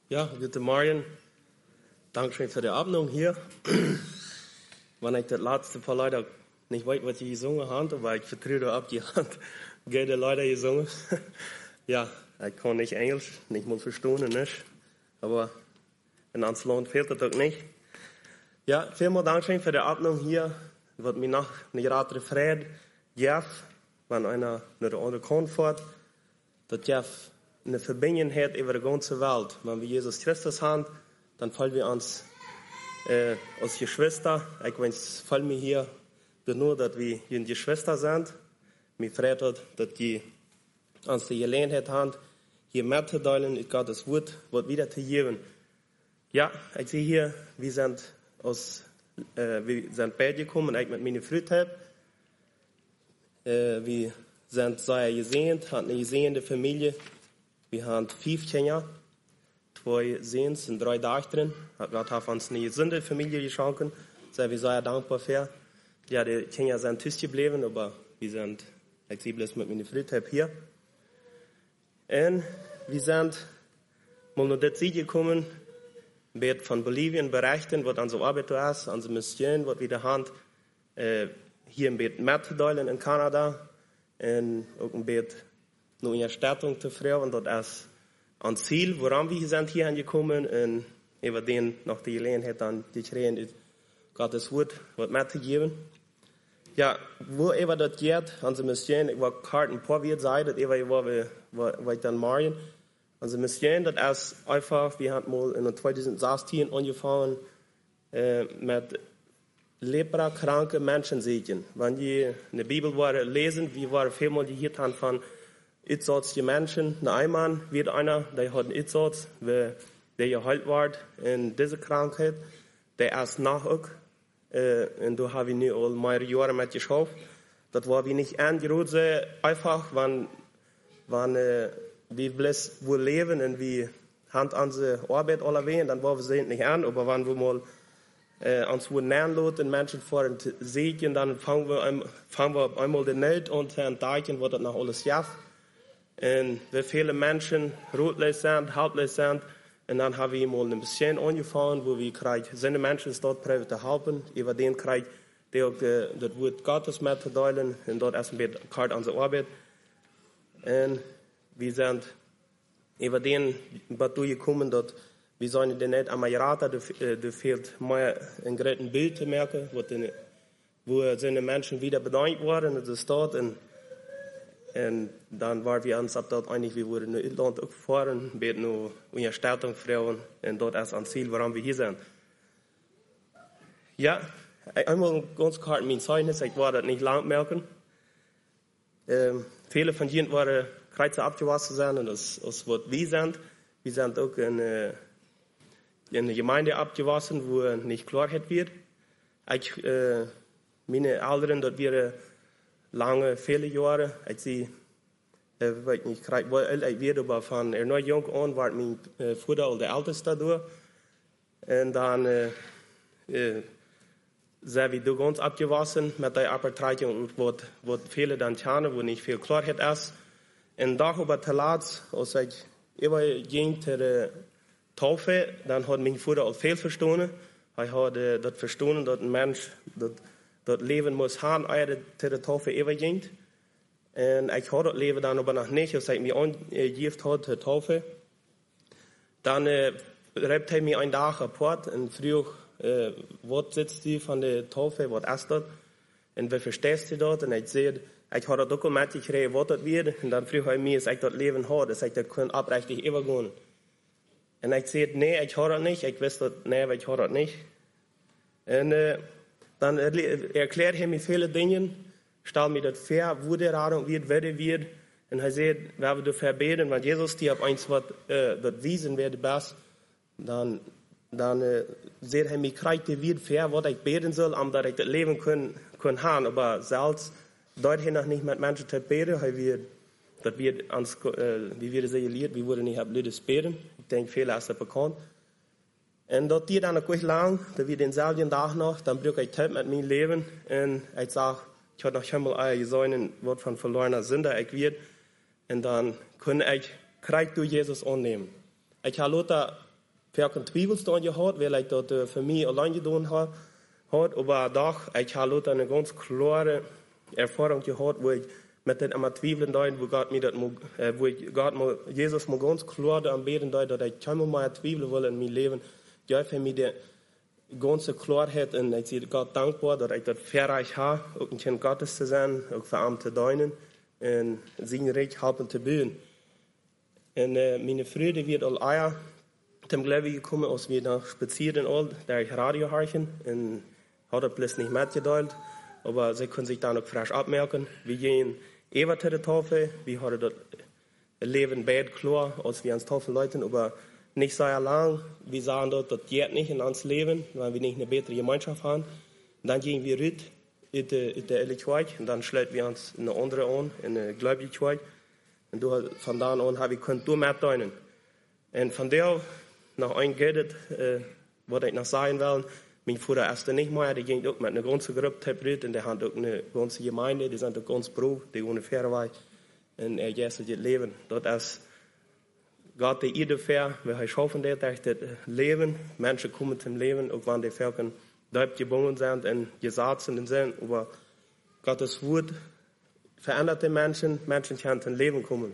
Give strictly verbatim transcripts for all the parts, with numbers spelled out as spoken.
Ja, guten Morgen. Dankeschön für die Abendung hier. Wenn ich das letzte paar Leute nicht weiß, was die gesungen haben, aber ich vertraue ab, die haben gerne Leute gesungen. Ja, ich kann nicht Englisch, nicht mal verstehen, nicht. Aber in ans Land fehlt das doch nicht. Ja, vielmal Dankeschön für die Abendung hier. Wird mir noch eine gerade Freude geben, wenn einer nach der anderen Kant fährt, dass Jeff eine Verbindung hat über die ganze Welt. Wenn wir Jesus Christus haben, dann fallen wir uns äh, als Geschwister. Ich weiß, fallen mir hier nur, dass wir eine Geschwister sind. Mir freut es, dass die uns die Gelegenheit haben, hier mitzuteilen, in Gottes Wort, was wieder zu geben. Ja, ich sehe hier, wir sind aus, äh, wir sind bei dir gekommen, ich mit meiner Frühzeit. Äh, wir sind sehr gesehnt, haben eine gesehene Familie. Wir haben fünf Kinder, zwei Sehens und drei Töchter. Gott hat uns eine gesunde Familie geschenkt. Sind wir sehr dankbar für. Ja, die Kinder sind Tisch geblieben, aber wir sind flexibel mit meiner Frühzeit hier. Und wir sind mal nach der Zeit gekommen, wird von Bolivien berichten, was unsere Arbeit ist, unsere Mission, was wir da haben, äh, hier im Bett mitzuteilen in Kanada. Und auch im Bett noch eine Erstattung zu fragen, und das ist ein Ziel, woran wir sind hier angekommen, und über den noch die Gelegenheit dann die Tränen Gottes Wort wird mitzugeben. Ja, wo über das geht, unsere Mission, ich war gerade ein paar Wochen Zeit, dass über war, war, war ich dann morgen. Unsere Mission, das ist einfach, wir haben mal in zwanzig sechzehn angefangen äh, mit Lepra, kranke Menschen segnen. Wenn die in der Bibel war, lesen, wie war vielmal die hier von Itzorts die Menschen, ein Einmann wird einer, der hat einen Itzorts, der geheilt wird in dieser Krankheit, der erst nach auch, äh, und da habe ich nicht all mehrere Jahre mit geschafft. Das war wie nicht angerührt, sehr einfach, wenn, wenn äh, wir bloß wohl leben und wir haben unsere Arbeit alle erwähnt, dann war wir sehen nicht an, aber wenn wir mal äh, uns wohl nähern lassen, Menschen vor den Segen, dann fangen wir, ein, fangen wir einmal den Not und ein Teichen, was das noch alles schafft. Und wie viele Menschen rotlos sind, halblos sind. Und dann haben wir mal ein bisschen angefangen, wo wir kriegen, seine Menschen dort probieren zu helfen. Über den kriegen, der auch äh, das Wort Gottes mitzuteilen. Und dort erst ein bisschen gerade unsere Arbeit. Und wir sind über den dazu gekommen, dass wir sollen den nicht am Rata, da fehlt mehr ein großes Bild zu merken, wo, den, wo seine Menschen wieder bedankt wurden. Das ist dort. Und Und dann waren wir uns ab dort einig, wir wurden in Irland auch gefahren, beten nur eine Erstattung fragen, und dort ist ein Ziel, warum wir hier sind. Ja, einmal ganz kurz mein Zeugnis, ich war das nicht lang merken. Ähm, viele von ihnen waren Kreuze abgewaschen sein, und das ist, was wir sind. Wir sind auch in, äh, in der Gemeinde abgewaschen, wo nicht Klarheit wird. Ich, äh, meine Eltern, dort wir lange, viele Jahre, ich sie, äh, weiß nicht, wo ich werde, aber von er jung an war mein äh, Vater der Älteste da. Und dann äh, äh, sind wir durch uns abgewaschen mit der Abtreibung, wo, wo viele dann kennen, wo nicht viel Klarheit ist. Und darüber verletzt, als ich überging zur Taufe, dann hat mein Vater auch viel verstanden. Er hat äh, das verstanden, dass ein Mensch, das das Leben muss haben, ehe er der Taufe überging. Und ich hatte das Leben dann aber noch nicht, als ich mich angegeben habe zur Taufe. Dann äh, reibt er mir einen Tag apart, und früher, äh, was sitzt die von der Taufe, was ist das? Und wie verstehst du das? Und ich sehe, ich habe das Dokument gekriegt, was das wird. Und dann früher mir, dass ich das Leben habe, dass ich das kann abrechtig übergehen. Und ich sehe, nee, ich habe das nicht. Ich wusste, nee, ich habe das nicht. Und, äh, Dann erklärt er mir viele Dinge, stellt mir das vor, wo der Radung wird, wer der wird. Und er sagt, wenn wir dafür beten, wenn Jesus dir auf eins was, äh, das wiesen wird, best, dann, dann äh, sagt er mir, kriegt der wird vor, was ich beten soll, um dass ich das Leben können, können haben. Aber selbst dort er noch nicht mit Menschen zu beten, er wird, das wird uns, äh, wie wir sehr gelehrt, wir wurden nicht ab Lüdes beten. Ich denke, viele ist das bekannt. Und dort geht dann noch lang, da wird den selben Tag noch, dann brauche ich Zeit mit meinem Leben. Und ich sage, ich habe noch einmal ein Gesäunen, Wort von verlorener Sünder, ich wird. Und dann kann ich, krieg du Jesus annehmen. Ich habe Lothar Welke Twijfelstaan je had, wil ik dat uh, voor mij alleen gedaan had, had. Maar doch, ik heb een ganz klare Erfahrung gehad, wo ich mit den am Twijfeln dein, wo Gott mir das, äh, wo ich Gott mal, Jesus mal ganz klar anbeten dein, dass ich kein mal Twijfeln will in mein Leben. Ja, für mich die ganze Klarheit und ich bin Gott dankbar, dass ich das verreich habe, auch ein Kind Gottes zu sein, auch für Amt zu dienen und sein Recht helfen zu bilden. Und äh, meine Freude wird all eier zum Glaube gekommen, als wir nach spazieren all, da ich Radio horchen und hat das bloß nicht mitgeteilt, aber sie können sich da noch frisch abmerken. Wir gehen Eva zu der Tafel, wir haben das Leben bad klar, als wir ans Tafel leuten, aber nicht sehr lang. Wir sagen dort, das geht nicht in uns Leben, weil wir nicht eine bessere Gemeinschaft haben. Und dann gehen wir rüt in der Ehrlichkeit und dann schließen wir uns in eine andere an, in eine Gläubigkeit. Und du, von da an habe ich könnt du mehr tun. Und von der nach ein Geld, äh, was ich noch sagen will, mein Vater erst nicht mehr, der ging auch mit einer ganzen Gruppe rüt und der hat auch eine ganze Gemeinde, die sind auch ganz Brot, die ungefähr war. Und er jetzt das Leben. Dort ist Gott, der ihr dafür, wir schaffen das, dass das Leben, Menschen kommen zum Leben, auch wenn die Völker dort geboren sind und gesagt sind, aber Gottes Wort verändert die Menschen, Menschen können zum Leben kommen.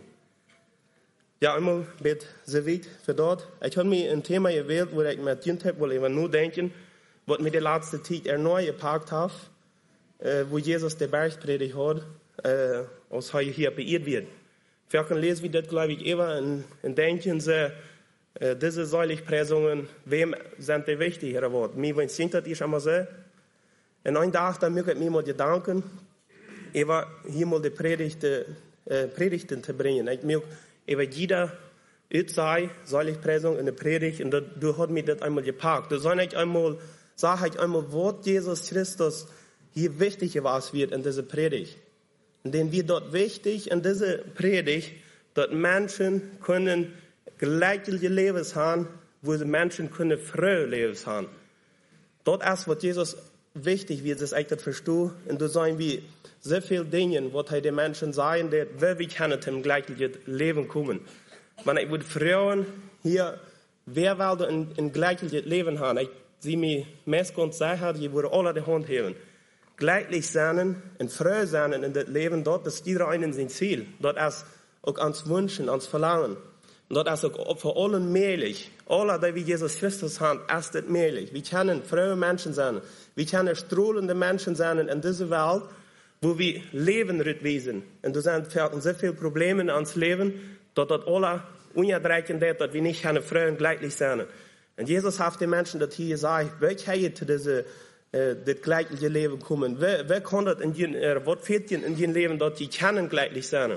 Ja, einmal wird sehr weit für dort. Ich habe mir ein Thema gewählt, wo ich mir dient habe, wo ich nur denken, was mir die letzte Zeit erneut gepackt habe, äh, wo Jesus der Bergpredigt hat, äh, als er hier beirrt wird. Wir können lesen, wie das, glaube ich, immer und, und denken sie, äh, diese Säuligpreisungen, wem sind die wichtig, Herr Wort? Mir, wenn es sind, das ist immer so. Und einen Tag, da möchte ich mir mal Gedanken, ich war hier mal die Predigte, äh, Predigten zu bringen. Ich möchte, ich war jeder, ich sei, Säuligpreisung in der Predigt, und das, du hast mir das einmal gepackt. Du soll nicht einmal, sag ich einmal, was Jesus Christus hier wichtig was wird in dieser Predigt. Und denn wir dort wichtig in dieser Predigt, dass Menschen können gleiche Leben haben, wo sie Menschen können frohe Leben haben. Dort erst, was Jesus wichtig wird, ist eigentlich verstehen, und da sagen wir sehr viele Dinge, was die Menschen sagen, die wir können zum gleichen Leben kommen. Wenn ich würde Frauen hier, wer will ein, ein gleiches Leben haben? Ich sehe mir meist ganz sicher, die würden alle die Hand heben. Gleichlich sein und froh sein in das Leben dort, das ist jeder einen sein Ziel. Dort ist auch ans Wünschen, ans Verlangen. Und dort ist auch für alle möglich. Alle, die wie Jesus Christus haben, ist das möglich. Wir können frohe Menschen sein. Wir können strahlende Menschen sein in dieser Welt, wo wir Leben wesen. Und da sind sehr viele Probleme ans Leben, dass dort alle unerträglich sind, dass wir nicht können froh und gleichlich sein. Und Jesus hat den Menschen das hier gesagt, welche zu diese Uh, das gleiche Leben kommen. Wer, wer kann das in den, uh, was fehlt in ihrem Leben, dass die können gleich sein?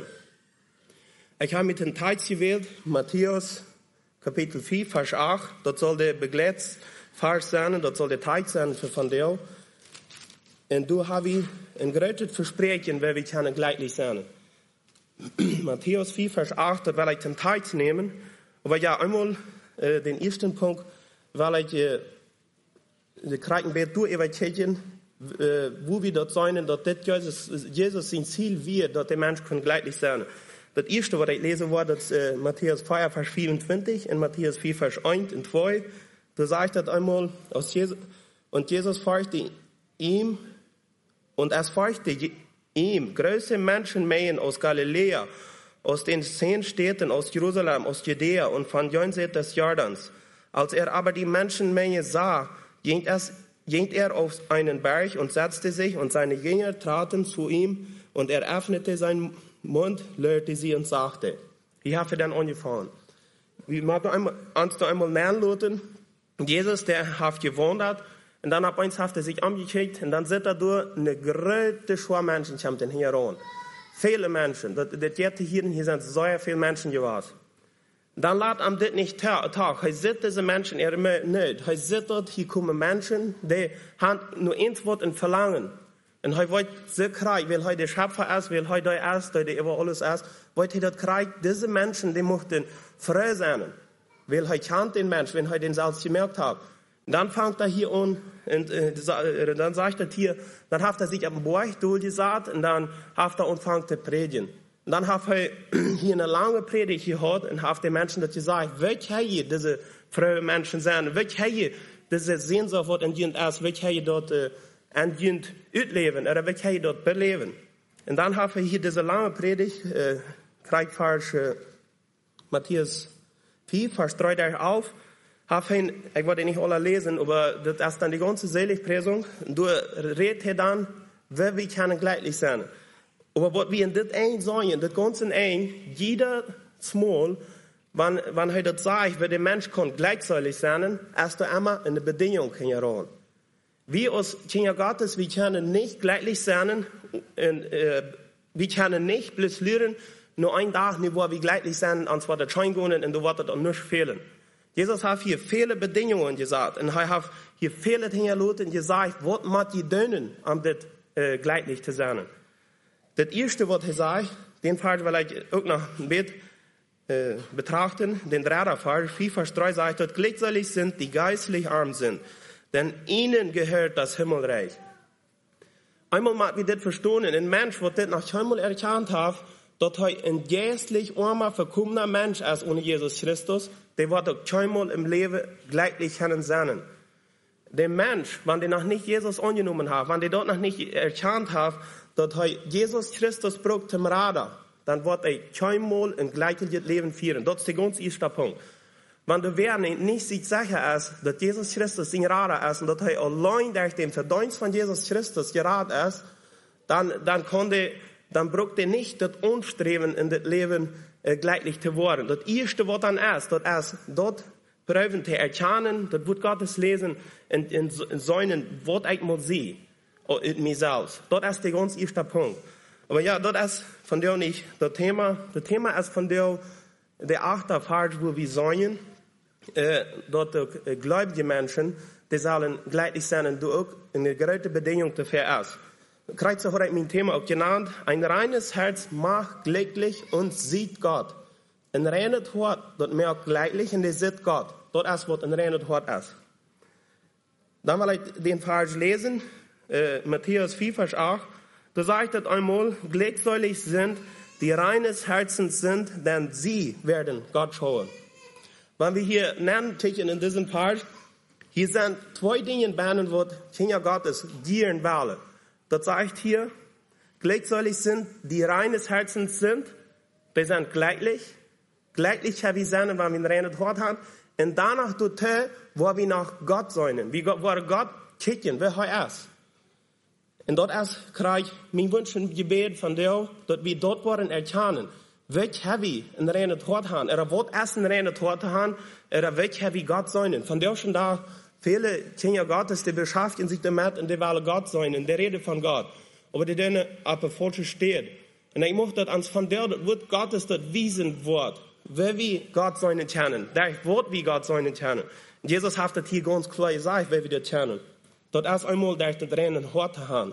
Ich habe mit dem Text gewählt, Matthäus, Kapitel vier, Vers acht. Das soll der Begleitsvers sein, das soll der Text sein für von dir. Und du hast ein großes Versprechen, wer wir können gleich sein. Matthäus vier, Vers acht, das will ich den Text nehmen. Aber ja, einmal uh, den ersten Punkt, weil ich uh, wir kriegen wir durch Evangelien, äh, wo wir dort sein, dass das Jesus, Jesus sein Ziel wird, dass die Menschen gleich sein. Das erste, was ich lese, war das äh, Matthäus vier, Vers vierundzwanzig und Matthäus vier, Vers eins und zwei. Da sagt das einmal, aus Jesus, und Jesus folgte ihm, und es folgte ihm große Menschenmengen aus Galiläa, aus den zehn Städten, aus Jerusalem, aus Judäa und von jenseits des Jordans. Als er aber die Menschenmenge sah, ging, es, ging er auf einen Berg und setzte sich, und seine Jünger traten zu ihm, und er öffnete seinen Mund, lehrte sie und sagte, ich habe dann angefangen. Wir machen uns da einmal nachlesen, Jesus, der hat gewundert, und dann hat eins hat er sich angekickt, und dann sitzt er durch eine große Schar Menschen, kommt den hier ran. Viele Menschen, das, das jetzt hier, hier sind sehr viele Menschen gewesen. Dann lädt am das nicht Tag. Hij sieht diese Menschen er nicht. Hij sieht dort, hier kommen Menschen, die haben nur eins Wort und Verlangen. Und hij wollte so kriegen, weil hij der Schöpfer ist, weil hij da ist, der über alles ist, wollte er das kriegen. Diese Menschen, die möchten frei sein. Weil hij kennt den Menschen, wenn er den selbst gemerkt hat. Und dann fängt er hier an, und äh, dann sagt er hier, dann hat er sich am Berg durchgesagt, und dann hat er angefangen zu predigen. Und dann hat er hier eine lange Predigt gehört und hat den Menschen das gesagt, welche hier diese frohen Menschen sind, welche hier diese Sehnsucht wird entgehend ist, welche hier dort äh, entgehend utleben oder welche hier dort beleben. Und dann hat er hier diese lange Predigt, äh, Kreuzvers, äh, Matthäus vier, Vers drei auf, hat er, ich wollte nicht alle lesen, aber das ist dann die ganze Seligpreisung. Und du redest dann, wie wir können gleich sein. Aber was wir in das ein sagen, das ganze ein, jeder Mal, wenn, wenn er das sagt, wie der Mensch kann gleichzeitig sein, ist er immer in der Bedingung heran. Wir als Kinder Gottes, wir können nicht gleich sein, und, äh, wir können nicht bloß lernen, nur einen Tag, nur wo wir gleich sein, und zwar der Schein gehen, und du wirst dann nicht fehlen. Jesus hat hier viele Bedingungen gesagt, und er hat hier viele Dinge und gesagt, was muss die tun, um das äh, gleich zu sein. Das erste, was er sagt, den Fall will ich auch noch ein bisschen äh, betrachten, den dritten Fall, vier Vers drei sagt, dort glückselig sind, die geistlich arm sind, denn ihnen gehört das Himmelreich. Einmal mag wir das verstehen, ein Mensch, der das nach Himmel erkannt hat, dass er ein geistlich armer, verkommener Mensch ist ohne Jesus Christus, der wird auch keinmal im Leben gleich können sein. Der Mensch, wenn der noch nicht Jesus angenommen hat, wenn der dort noch nicht erkannt hat, dass er Jesus Christus braucht zum Radar, dann wird er keinmal ein gleiches Leben führen. Das ist der ganz erste Punkt. Wenn der wer nicht sich sicher ist, dass Jesus Christus sein Radar ist und dass er allein durch den Verdienst von Jesus Christus gerade ist, dann, dann kann der, dann braucht er nicht das Anstreben in das Leben äh, gleich zu werden. Das erste, was dann ist, das ist dort prüfen zu erkennen, das wird Gottes lesen in, in, in seinen, was ich mal sehe, in mir selbst. Das ist der ganz erste Punkt. Aber ja, das ist von der nicht das Thema. Das Thema ist von der, der achte Part, wo wir sagen, äh, dort äh, gläubige Menschen, die sollen gleich sein und du auch eine große Bedingung dafür ist. Kreuzer hat mein Thema auch genannt. Ein reines Herz macht glücklich und sieht Gott. Ein reines Herz, das merkt glücklich und das sieht Gott. Das ist, was ein reines Herz ist. Dann will ich den Vers lesen, äh, Matthäus vier, Vers acht. Da sagt es einmal, glückselig sind, die reines Herzens sind, denn sie werden Gott schauen. Wenn wir hier nennen, in diesem Vers, hier sind zwei Dinge behandelt, was Kinder Gottes gieren wollen. Das sagt hier, glückselig sind, die reines Herzens sind, die sind glücklich. Glücklich haben wir sein, wenn wir ein reines Herz haben. Und danach tut er, wo wir nach Gott sein, wie wo Gott kicken, wer er ist. Und dort ist, kriege ich mein Wunsch und Gebet von dir, dass wir dort wollen erkennen, welch haben wir ein reines Herz haben, oder was ist ein reines Herz haben, oder welch haben wir Gott sein. Von der schon da, viele Kinder Gottes, die beschäftigen sich damit und die wollen Gott sein, und die reden von Gott. Aber die denen aber falsch steht. Und ich möchte, dass uns von der, das wird Gottes das wiesen wird, wie wir Gott sein kennen, das Wort wie Gott sein kennen. Und Jesus hat das hier ganz klar gesagt, wie wir das kennen. Das ist einmal durch das reine Herz haben.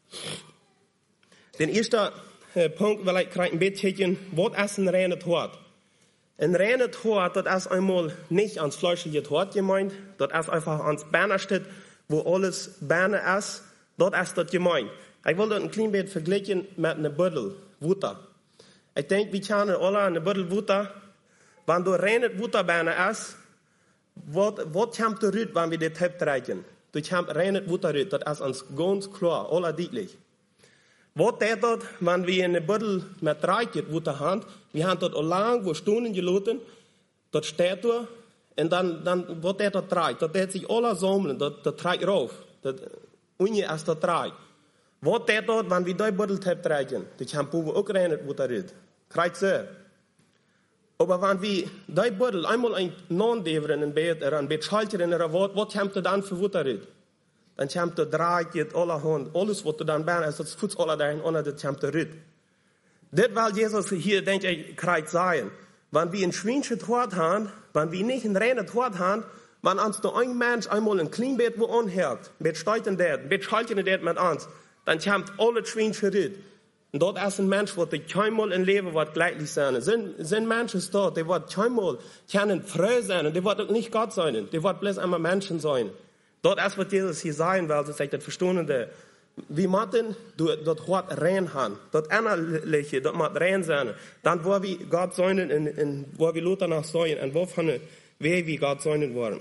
Den ersten äh, Punkt will ich ein bisschen, was ist ein reines Herz? Ein reines Herz, das ist einmal nicht ans fleischliche Herz gemeint, das ist einfach ans Bernerstedt, wo alles Berner ist, dort ist das gemeint. Ich will das ein klein bisschen vergleichen mit einer Büttel Wutter. Ich denke, wir kennen alle eine Büttel Wutter. Wenn du reines Wutterberner ist, was kommt der Rüt, wenn wir das Tepp treiben? Du kommt reines Wutterrüt, das ist uns ganz klar, alle deutlich. Was tät dort, wenn wir eine Büttel mit Reiket Wutter haben, wir haben dort lang, wo Stunden geloten, dort steht dort, und dann, dann, was tät dort treibt, dort tät sich alle sammeln, dort, dort treibt rauf, dort, unje ist dort treibt. Was tät dort, wenn wir die Büttel Tepp treiben? Du kommt auch reines Wutterrüt. Treibt sehr. Aber wenn wir die Büttel einmal ein Non-Deveren in Bett, oder ein Bett Schalterin oder was, was kommt da dann für Wutterrüt? Dann kommt der Dreieck, jetzt alle Hand, alles, was du dann bist, das Fuß alle dahin, ohne das kommt der Rüt. Das will Jesus hier, denke ich, kreuz sagen. Wenn wir ein Schweinchen Tod haben, wenn wir nicht ein reines Tod haben, wenn uns nur ein Mensch einmal ein Kleinbett wo anhört, mit Steuten dort, mit Schalten dort mit uns, dann kommt alle Schweinchen Rüt. Und dort ist ein Mensch, der keinmal ein Leben wird gleich sein. Sind, sind Menschen dort, die wird keinmal können frei sein, und die wird auch nicht Gott sein, die wird bloß einmal Menschen sein. Dort ist, was Jesus hier sagen will, das ist das Verstehende. we moeten dat hart rein gaan. Dat innerlijke, dat moet rein zijn. Dan waar we God zijn en, en waar we later naar zijn. En waarvan wij we God zijn worden.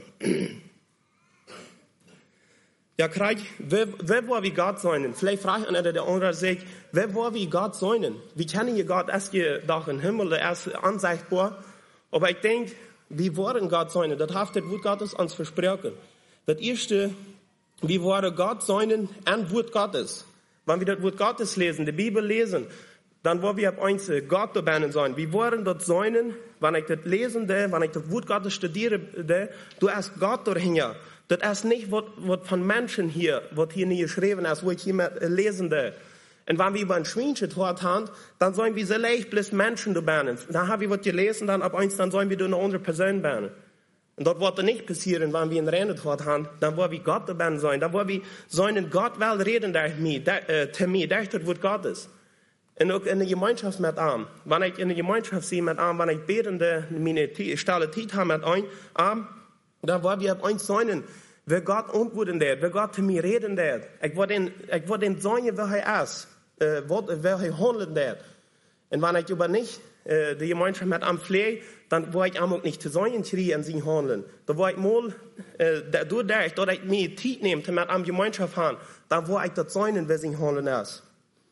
Ja, krijg, waar waar we God zijn? Vielleicht vraagt einer der andere sich, waar waar we God zijn? Wie kennen je God als je dag in Himmel, der ist ansichtbar. Aber ich denke, wir wollen Gott sein. Das hat das Wort Gottes uns versprochen. Das erste, wir wollen Gott sein an Wort Gottes. Wenn wir das Wort Gottes lesen, die Bibel lesen, dann wollen wir ab eins Gott dabei sein. Wir wollen das sein, wenn ich das lesen, wenn ich das Wort Gottes studiere, du hast Gott dahin. Das ist nicht, was, was von Menschen hier, was hier nicht geschrieben ist, wo ich hier lesen will. Und wenn wir über ein Schweinchen gehört haben, dann sollen wir vielleicht bloß Menschen dabei. Dann haben wir was gelesen, dann ab eins, dann sollen wir eine andere Person werden. Und das wird nicht passieren, wenn wir in Rennen gehört haben, dann wollen wir Gott dabei sein. Dann wollen wir sollen Gott wel reden durch mich, zu mir, durch das Wort Gottes. Und auch in der Gemeinschaft mit ihm. Wenn ich in der Gemeinschaft sehe mit ihm, wenn ich betende, meine stille Zeit habe mit ihm, dann wollen wir ab eins sein, wer Gott antworten wird, wer Gott zu mir reden wird. Ich will den, ich will den sagen, wer er ist. Uh, wat, wer hij handelt dat. En wanneer ik über nicht uh, de Gemeinschaft met hem pflege, dan wil ik hem ook niet te zijn schreien en zien handelen. Dan wil ik mal, uh, doordat dat ik meer tijd neem te met hem Gemeinschaft haben, dan wil ik dat zijn wer zijn handelen is.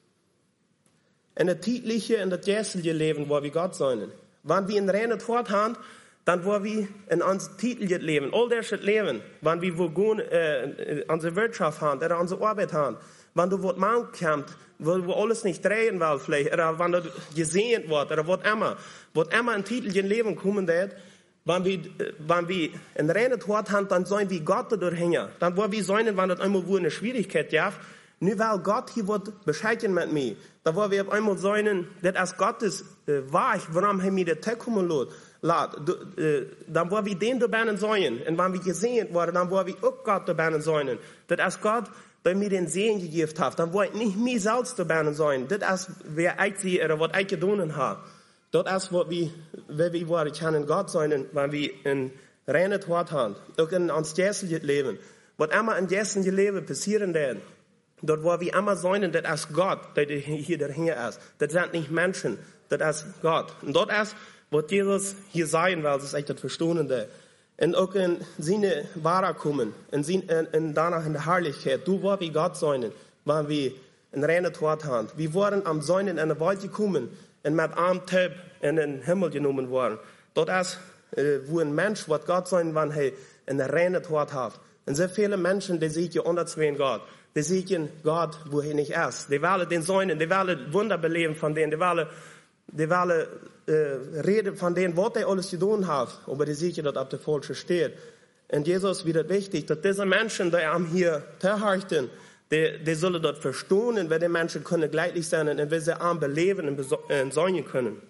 In het tijdliche en het geestelijke leven wil we God zijn. Wanneer we in reine Tod haben, dan wil we in ons tijdliche leven, al dat leven, wanneer we gewoon uh, onze Wirtschaft haben, oder onze Arbeit haben, wenn du was machen kannst, wo, wo alles nicht drehen will, vielleicht, oder wenn du gesehen wird, oder was immer, was immer ein Titel in Leben kommen wird, wenn wir, wenn wir ein reines Wort haben, dann sollen wir Gott dadurch hängen. Dann wollen wir sein, wenn das einmal wo eine Schwierigkeit gibt, nur weil Gott hier wird bescheiden mit mir. Dann wollen wir auf einmal sein, das ist Gottes äh, Wahrheit, warum er mir das kommen lässt. Äh, dann wollen wir den dabei sein. Und wenn wir gesehen werden, dann wollen wir auch Gott dabei sein. Das ist Gott, der mir den Segen gegeben hat, dann wollte ich nicht mir selbst dabei sein. Das ist, wer ich sie, oder was ich getan habe. Das ist, was wir, wer wir wollen, können Gott sein, wenn wir ein reines Wort haben. Auch in uns geistlichen Leben. Was immer im geistlichen Leben passieren wird, dort wollen wir immer sein, das ist Gott, der hier dahinter ist. Das sind nicht Menschen, das ist Gott. Und das ist, was Jesus hier sein will, das ist echt das Verstehende. Und auch in seine Ware kommen, in, in, in danach in der Herrlichkeit. Du wirst wie Gott sein, wenn wir ein reines Wort haben. Wir wollen am Säunen in der Welt kommen und mit einem Typ in den Himmel genommen worden. Dort ist, äh, wo ein Mensch wird Gott sein, wenn er ein reines Wort hat. Und sehr viele Menschen, die sehen unter zwei Gott. Die sehen Gott, wo er nicht ist. Die wollen den Säunen, die wollen Wunder beleben von denen, die wollen, die wollen Uh, reden van denen, wat hij alles gedaan heeft. Maar die zie je dat op de falsche steht. En Jezus wird het wichtig, dat deze mensen die am hier terechten, die, die zullen dat verstaan. En wir die mensen kunnen gleich zijn en wir sie am beleven en, en zijn kunnen.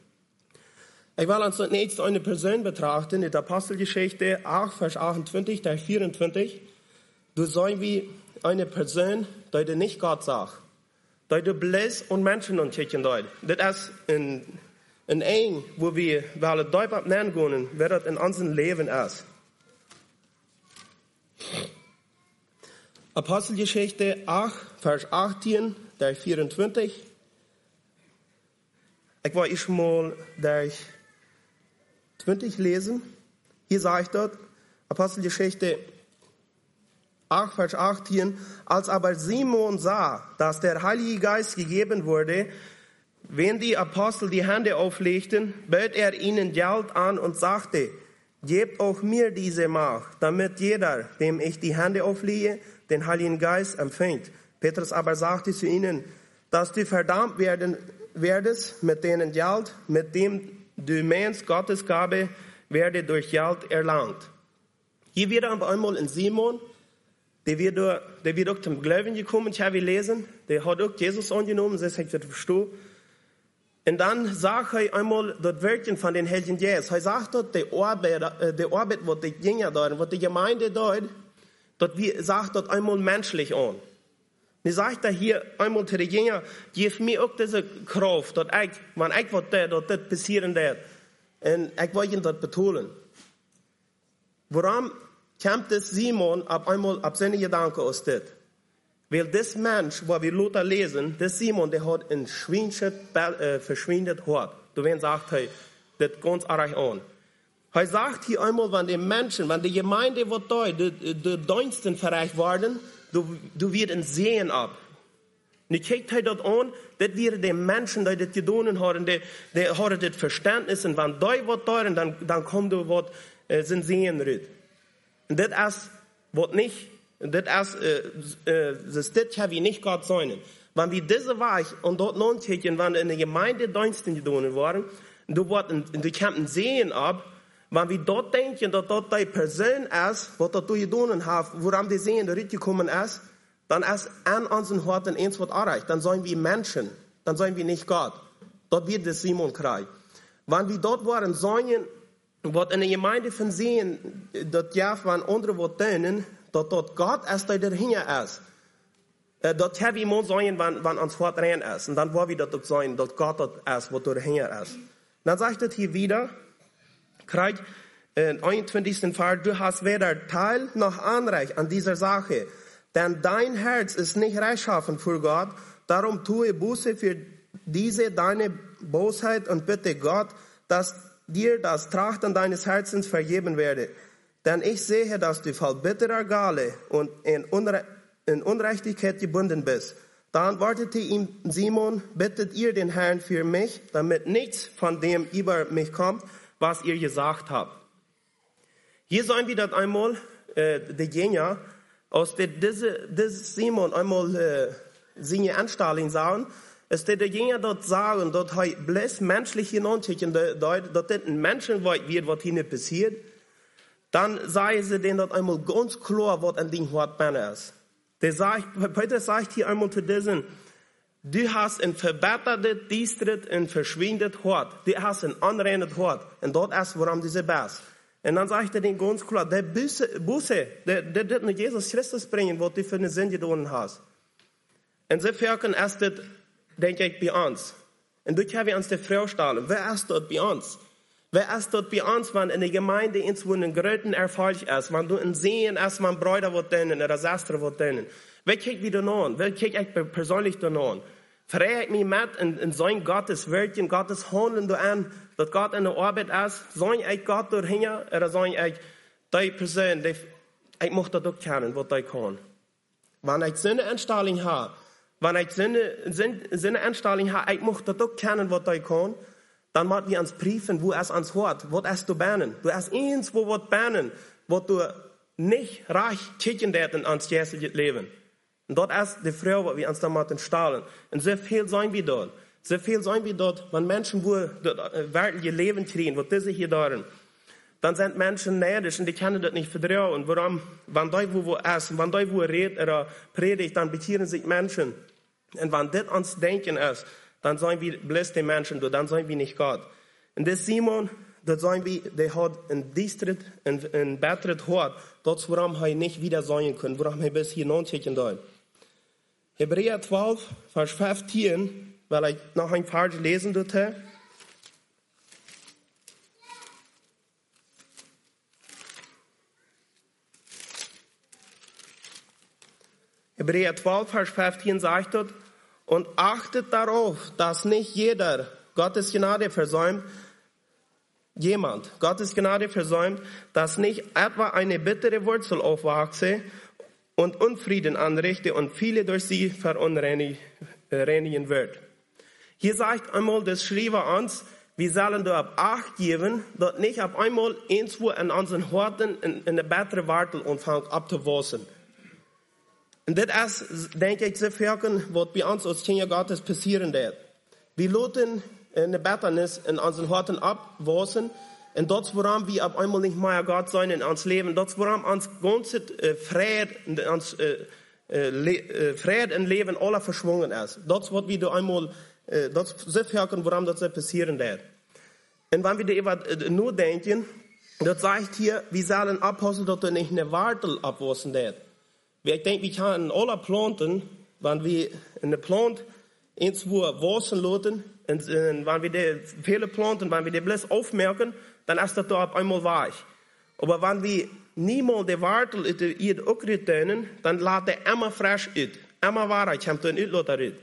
Ich will uns zunächst eine Person betrachten, in der Apostelgeschichte acht, Vers achtundzwanzig, der vierundzwanzig. Du sollst wie eine Person, die du nicht Gott sagt. Die du bliss und Menschen unterschieden dort. Das ist in En één, wo wir wel het duip op nemen kunnen, wer dat in unserem Leben ist. Apostelgeschichte acht, Vers achttien, der vierundzwanzig. Ich will ich mal der zwanzig lesen. Hier sagt dort, Apostelgeschichte acht, Vers achttien. Als aber Simon sah, dass der Heilige Geist gegeben wurde, wenn die Apostel die Hände auflegten, bot er ihnen Geld an und sagte, gebt auch mir diese Macht, damit jeder, dem ich die Hände auflege, den Heiligen Geist empfängt. Petrus aber sagte zu ihnen, dass du verdammt werden werdest mit denen Geld, mit dem du meinst, Gottes Gabe werde durch Geld erlangt. Hier wird aber einmal in Simon, der wird, der wird auch zum Glauben gekommen, ich habe gelesen, der hat auch Jesus angenommen, das ich das verstehe. Und dann sagt er einmal das Wirken von den Heiligen Geist. Er sagt dort, die Arbeit, die Arbeit, was die Jünger dort, was die Gemeinde dort, dort sagt dort einmal menschlich an. Er sagt da hier einmal zu den Jüngern, gib mir auch diese Kraft, dass ich, wenn ich was da, dass das passieren wird. Und ich will ihn das betonen. Warum kommt es Simon ab einmal ab seine Gedanken aus das? Weil das Mensch, wo wir Luther lesen, das Simon, der hat ein schwindet, äh, verschwindet Hort. Du wirst sagt, hey, das ganz arg an. Er sagt hier einmal, wenn die Menschen, wenn die Gemeinde wird da, die, die Diensten verreicht worden, du, du wirst ein Sehen ab. Und ich kijkt hij dat an, das wäre die Menschen, die das getan haben, die, die haben das Verständnis, und wenn die was da, dann, dann kommt da was, äh, sind Sehen rein. Und das ist, was nicht, das ist, äh, äh, das kann wie nicht Gott sein. Wenn wir diese Weich und dort noch kicken, wenn in der Gemeinde Diensten getan waren, du du kannst sehen ab, wenn wir dort denken, dass dort die Person ist, was dort getan hat, woran die Sehen gekommen ist, dann ist an unseren Horten eins was erreicht. Dann sind wir Menschen, dann sind wir nicht Gott. Dort wird das Simon Kreis. Wenn wir dort waren, sollen, was in der Gemeinde von sehen, dort ja, wenn andere was tun, dass dort Gott ist, der dahinter ist. Dort haben wir mal sagen, wenn, wenn uns Hort rein ist. Und dann wollen wir dort sagen, dass Gott dort ist, was dahinter ist. Dann sagt es hier wieder, Kreis, in einundzwanzigsten Vers, du hast weder Teil noch Anrecht an dieser Sache. Denn dein Herz ist nicht rechtschaffen für Gott, darum tue Buße für diese deine Bosheit und bitte Gott, dass dir das Trachten deines Herzens vergeben werde. Denn ich sehe, dass du voll bitterer Galle und in, Unre- in Unrechtigkeit gebunden bist. Da antwortete ihm Simon, bittet ihr den Herrn für mich, damit nichts von dem über mich kommt, was ihr gesagt habt. Hier sollen wir das einmal, äh, die Genia, aus der diese, diese Simon einmal äh, seine Anstellung sagen, ist der Genia dort sagen, dass er bloß menschlich hineinticken, dass das ein Menschenweit wird, was hier passiert, dann sagen sie denen dort einmal ganz klar, was an dem Wort ist. Der sagt, Petrus sagt hier einmal zu diesen, du hast ein verbessertes Distrikt, ein verschwindet Hort. Du hast ein anrennet Hort. Und dort ist, woran diese Bass. Und dann sagt er den ganz klar, der Buße, Buße der, der, der nicht Jesus Christus bringen, was du für eine Sinn getan hast. Und so wirken ist das, denke ich, bei uns. Und du können wir uns die Frage stellen, wer ist dort bei uns? Wer ist dort bei uns, wenn in der Gemeinde ins wo ein größten Erfolg ist, wenn du ein Sehen ist, wenn Brüder wird dienen, oder Schwester wird dienen? Wer kriegt wieder an? Wer kriegt ich persönlich da an? Freue ich mich mit in, in sein Gottes Wörtchen, Gottes Handeln an, dass Gott in der Arbeit ist? Soll ich Gott dahin, oder soll ich die Person, die, ich muss das auch kennen, was ich kann? Wenn ich so eine Einstellung habe, wenn ich so eine, so eine Einstellung habe, ich muss das auch kennen, was ich kann, dann müssen wir uns prüfen, wo es ans Hort, was es du bernen. Du hast eins, wo was bernen, wo du nicht reich kicken werden ans jährliche Leben. Und dort ist die Frau, wo wir uns da mal stahlen. Und so viel sein wir dort. So viel sein wir dort, wenn Menschen, wo dort wirkliche Leben kriegen, wo diese hier darin, dann sind Menschen neidisch und die können das nicht vertrauen. Und warum? Wenn die wo, wo essen, wenn die wo redet oder predigt, dann bekehren sich Menschen. Und wenn das uns Denken ist, dann sollen wir bloß die Menschen, dann sollen wir nicht Gott. Und das Simon, das sollen wir, der hat ein Distrikt, ein, ein besseres Hort, dort woran er nicht wieder sein können, woran er bis hier noch schicken soll. Hebräer zwölf, Vers fünfzehn, weil ich noch ein Vers lesen durfte. Hebräer zwölf, Vers fünfzehn sagt dort, und achtet darauf, dass nicht jeder Gottes Gnade versäumt, jemand Gottes Gnade versäumt, dass nicht etwa eine bittere Wurzel aufwachse und Unfrieden anrichte und viele durch sie verunreinigen wird. Hier sagt einmal das Schreiber uns, wir sollen dort Acht geben, dass nicht auf einmal irgendwo in unseren Horten in, in eine bessere Wartel anfangen abzuwachsen. Und das ist, denke ich, sehr viel, was bei uns als Kinder Gottes passieren wird. Wir lassen eine Betternis in unseren Horten abwachsen, und dort, woran wir ab einmal nicht mehr Gott sein in uns Leben, dort, woran uns ganze äh, Fried, uns, äh, äh, Le- Fried im Leben aller verschwungen ist. Dort, was wir da einmal, äh, dort sehr viel, woran das passieren wird. Und wenn wir da äh, nur denken, dort sagt hier, wir sollen abpassen, dass wir nicht eine Wartel abwachsen wird. Ich denke, wir können alle planten, wenn wir eine Plant irgendwo wachsen lassen, und, und wenn wir die viele planten, wenn wir die bloß aufmerken, dann ist das da auf einmal weich. Aber wenn wir niemals die Wartel in die Erde tun, dann lässt er immer frisch ut. immer Wahrheit kommt in Utlotter ut.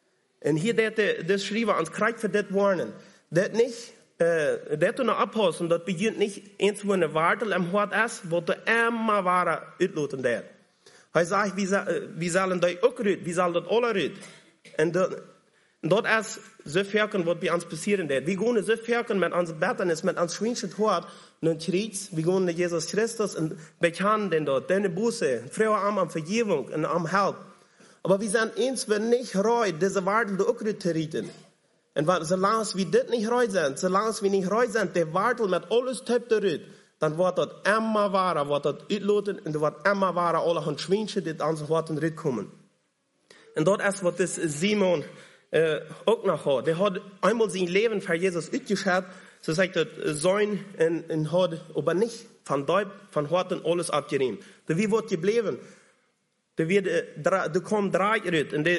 En hier det det schrijven ans krijg voor dit warnen. Dat niet, uh, dat een apostel, dat begint niet eens voor een waarde am hart is, wat de immer Wahrheit utloten der. Hij zegt, wie zullen dat ook uit, wie zal dat alle uit. En dat, dat is zo verken wat bij ons passieren deed. We gaan zo verken met onze bettenis, met ons schwinschend hart, nun kriegt, we gaan naar Jezus Christus en bekennen den dort, deine Buße, vrouwen am am Vergebung en am Help. Aber wir sind eins, wenn nicht reut, diese Wartel auch zu retten. Und solange wir das nicht reut sind, solange wir nicht reut sind, der Wartel mit alles tippt erut, dann wird das immer wahrer, wird das uitloten, und wird immer wahrer, alle hun Schwänchen, die an sich Worten kommen. Und dort ist, was das Simon äh, auch noch hat. Der hat einmal sein Leben für Jesus uitgeschert, so sagt er, sein, und, und hat aber nicht von Deut, von Horten alles abgenehm. Wie wird geblieben? Er er komt draait uit en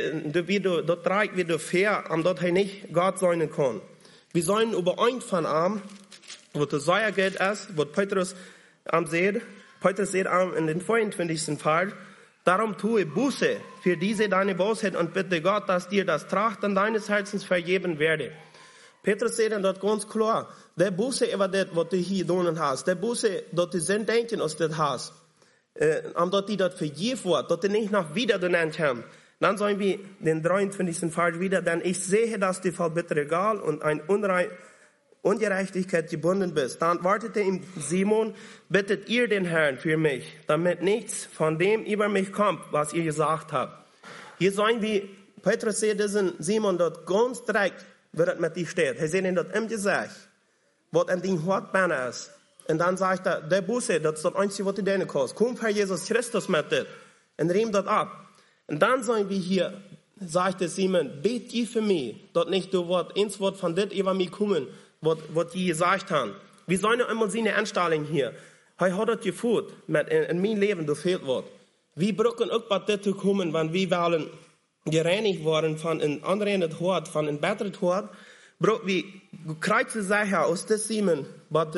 dat draait weer ver, omdat hij niet God zijn kan. We zijn überein van hem, wat de Zeier geht is, wat Petrus am zegt. Petrus zegt am in den vierundzwanzigsten Vers, darum tue Buße für diese deine Bosheit und bitte Gott, dass dir das Trachten deines Herzens vergeben werde. Petrus zegt dat ganz klar, der Buße über das, was du hier doen hast, der Buße, dat du zijn denken aus das hast. Uh, omdat die dat vergeven wordt, dat er niet nog wieder doen kan. Dan zijn we den dreiundzwanzigsten Vers wieder, denn ich sehe, dass du voll bittere Gal und ein Unrei- Ungerechtigkeit gebunden bist. Dann wartete ihm Simon, bittet ihr den Herrn für mich, damit nichts von dem über mich kommt, was ihr gesagt habt. Hier sollen wir, Petrus sagt diesen Simon dort ganz direkt, wie das mit dir steht. Er sagt ihm dort im Gesicht, was an den Hort banner ist. Und dann sagt er, der Buße, das ist das Einzige, was die Däne kostet. Komm für Jesus Christus mit dir und rehm das ab. Und dann sagen wir hier, sagt der Simon, bet ihr für mich, dass nicht du Wort, ins Wort von dit über mich kommen, was, was die gesagt haben. Wir sollen immer seine Anstellung hier. Er hat das geführt, mit in, in mein Leben, du fehlt Wort. Wir brauchen auch bei dit zu kommen, wenn wir wollen gereinigt worden von einem anderen Hort, von einem besseren Hort, brauchen wir kreuze sicher aus des Simon, was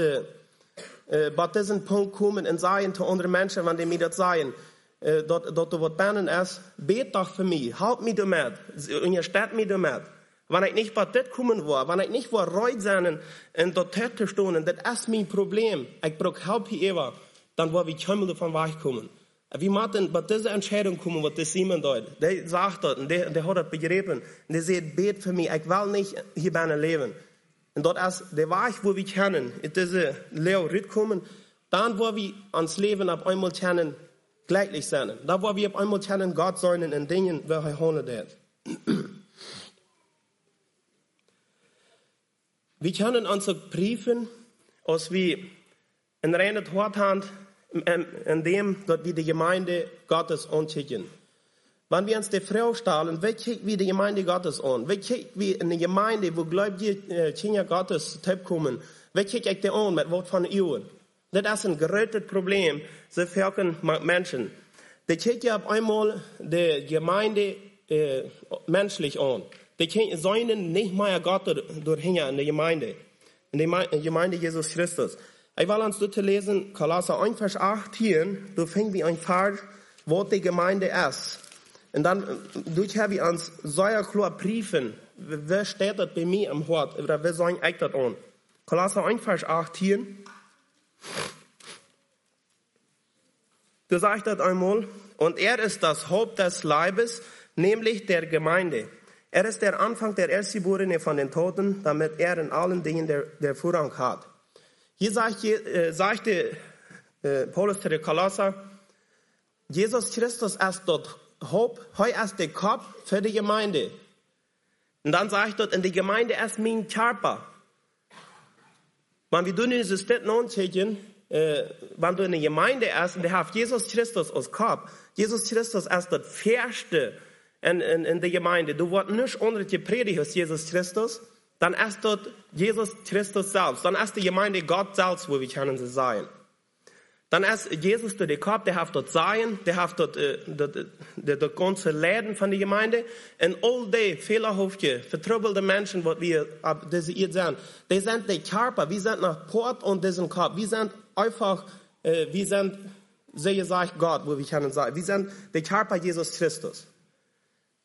Uh, bei diesem Punkt kommen und sagen zu anderen Menschen, wenn die mir das sagen, uh, dass du was bannen ist, bet doch für mich, halt mich damit, unterstützt mich damit. Wenn ich nicht bei das kommen war, wenn ich nicht war reut sein und dort zu stehen, das ist mein Problem, ich brauche Hilfe hier, dann war ich kaum davon wegkommen. Wie machen bei dieser Entscheidung kommen, was das Simon dort, der sagt das und der, der hat das begriffen, und der sagt, bet für mich, ich will nicht hier bannen leben. Und dort ist der Weg, wo wir kennen, in diese Lehre rückkommen, dann, wo wir ans Leben ab einmal kennen, gleichlich sein. Da, wo wir ab einmal kennen, Gott sein in Dingen, welche er handelt. Wir können unsere Briefen, als wir in reiner Tat haben, in dem, dass wir die Gemeinde Gottes anschicken. Wenn wir uns die Frau stellen, wie kicken wir die Gemeinde Gottes an? Wie kicken wir in die Gemeinde, wo gläubige Kinder Gottes kommen? Wie kicken ich die an mit Wort von Ehren? Das ist ein gerötet Problem, so viele Menschen. Die kicken auf einmal die Gemeinde äh, menschlich an. Die sollen nicht mehr Gott durchhängen in der Gemeinde, in der Gemeinde Jesus Christus. Ich will uns dort lesen, Kolosser eins, Vers acht hier, da fängt wie ein Vers, was die Gemeinde ist. Und dann, durch habe ich uns sehr klar Briefen, wer steht das bei mir am Hort, oder wer sagen ich das an? Kolosser eins, Vers acht hier. Du sagst das einmal, und er ist das Haupt des Leibes, nämlich der Gemeinde. Er ist der Anfang der Erstgeborene von den Toten, damit er in allen Dingen der, der Vorrang hat. Hier sagt, äh, sagte äh, Paulus zu den Kolosser, Jesus Christus ist dort Haupt, heu ist der Kopf für die Gemeinde. Und dann sage ich dort, in die Gemeinde ist mein Körper. Wenn wir dieses Städten anschauen, äh, wenn du in der Gemeinde bist und du hast Jesus Christus als Kopf, Jesus Christus ist das Fährste in, in, in der Gemeinde. Du wirst nicht andere gepredigt als Jesus Christus, dann ist dort Jesus Christus selbst. Dann ist die Gemeinde Gott selbst, wo wir können sie sein. Dann ist Jesus der Kopf, der hat dort sein, der hat dort äh, das ganze Leben von der Gemeinde. Und all die fehlerhafte, vertrübelte Menschen, die wir ab diese Erde sind, die sind der Körper, wir sind nach Port und diesen Kopf. Wir sind einfach, äh, wir sind, sehr gesagt Gott, wo wir können sagen, wir sind der Körper Jesus Christus.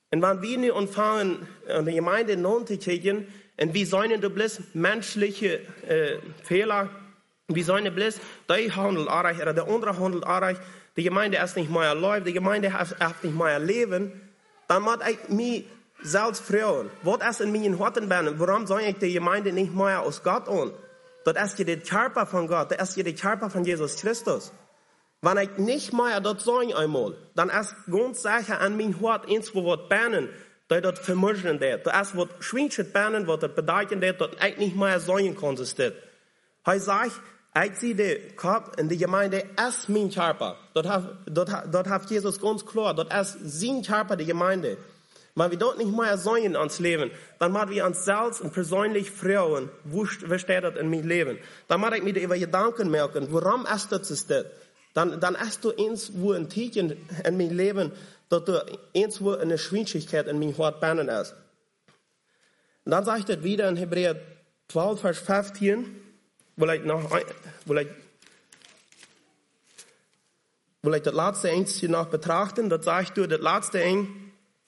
Und wenn wir nu anfangen, in der Gemeinde nun zu kriegen, und wir sollen du bloß menschliche äh, Fehler, wir sollen bloß, der handelt arreich, oder der andere handelt arreich, die Gemeinde ist nicht mehr läuft, die Gemeinde hat, hat nicht mehr Leben, dann muss ich mich selbst fragen, was ist in meinen Horten bin, warum soll ich die Gemeinde nicht mehr aus Gott an? Das ist ja der Körper von Gott, das ist ja der Körper von Jesus Christus. Wenn ich nicht mehr das sagen einmal, dann ist ganz sicher an mein Hort eins, wo was bernen, dass das vermischen wird. Das ist was schwingt bernen, was das bedeuten wird, dass ich nicht mehr sagen kann. Ich sage, ich sehe den Kopf in der Gemeinde ist mein Körper. Das hat, das hat, das hat Jesus ganz klar. Das ist sein Körper, die Gemeinde. Wenn wir dort nicht mehr sagen ans Leben, dann machen wir uns selbst und persönlich fragen, wo steht das in meinem Leben? Dann mache ich mir über Gedanken merken, warum ist das das? Dann, dann hast du eins, wo ein Tiefchen in meinem Leben, dass du eins, wo eine Schwierigkeit in meinem Hort bernen ist. Und dann sagt er wieder in Hebräer zwölf, Vers fünfzehn, will ich noch, will ich, will ich das letzte Engstchen noch betrachten, das sagt du, das letzte Eng,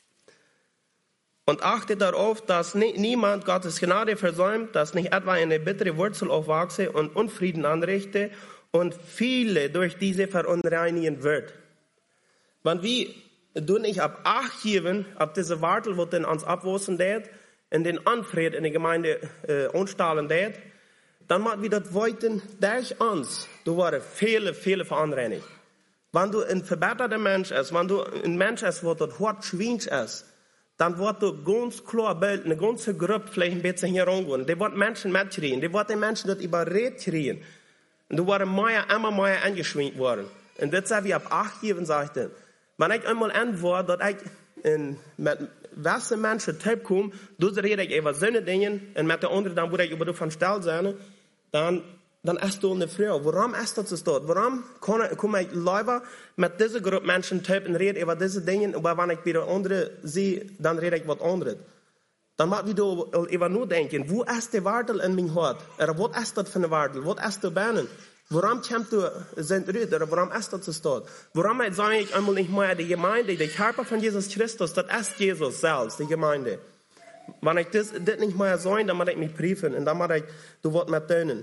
und achte darauf, dass niemand Gottes Gnade versäumt, dass nicht etwa eine bittere Wurzel aufwachse und Unfrieden anrichte und viele durch diese verunreinigen wird. Wenn wir du nicht ab Acht geben, ab diese Wartel, wo den uns abwussen wird, in den Anfried in der Gemeinde äh, unstahlen wird, dann machen wir das Weiten durch uns. Du waren viele, viele verunreinigt. Wenn du ein verbesserter Mensch bist, wenn du ein Mensch bist, wo das Hort schwingt ist, dann wird du ganz klar Bild, eine ganze Gruppe vielleicht ein bisschen hier rumgehen. Die wird Menschen mitkriegen, die wird die Menschen dort überredet kriegen. Und du wirst mehr, immer mehr angeschwingt worden. Und das habe ich ab acht geben, sagte, wenn ich einmal antworte, dass ich in, mit welche Menschen Typ komme, du rede ich über seine Dinge, und mit der anderen, dann würde ich über du von Stell sein, dann, dann ist du eine Frau. Warum ist das so? Warum komme ich lieber mit dieser Gruppe Menschen Typ und rede über diese Dinge, aber wenn ich wieder andere sehe, dann rede ich was anderes. Dann muss ich über nur denken, wo ist die Wartel in meinem Hort? Oder was ist das für eine Wartel? Was ist das Bernen? Warum kommt du, sind Rüd, oder warum ist das so? Warum sage ich einmal nicht mehr, die Gemeinde, der Körper von Jesus Christus, das ist Jesus selbst, die Gemeinde. Wenn ich das, das nicht mehr sage, dann muss ich mich prüfen, und dann muss ich, du wirst mir tönen.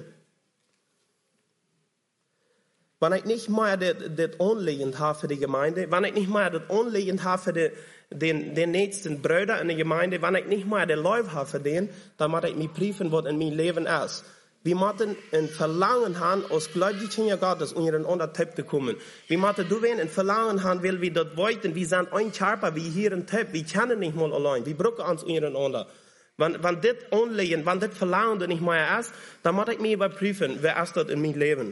Wenn ich nicht mehr das, das Anliegen habe für die Gemeinde, wenn ich nicht mehr das Anliegen habe für die, den, den nächsten Brüder in der Gemeinde, wenn ich nicht mehr den Läuf habe für den, dann muss ich mich prüfen, was in meinem Leben ist. Wir müssen ein Verlangen haben, aus gläubigen Kindern Gottes untereinander zu kommen. Wir müssen du ein Verlangen haben, weil wir das wollten. Wir sind ein Körper, wir hier ein Typ, wir kennen nicht mal allein. Wir brauchen uns untereinander. Wenn, wenn das Anliegen, wenn das Verlangen nicht mehr ist, dann muss ich mich überprüfen, wer ist das in meinem Leben.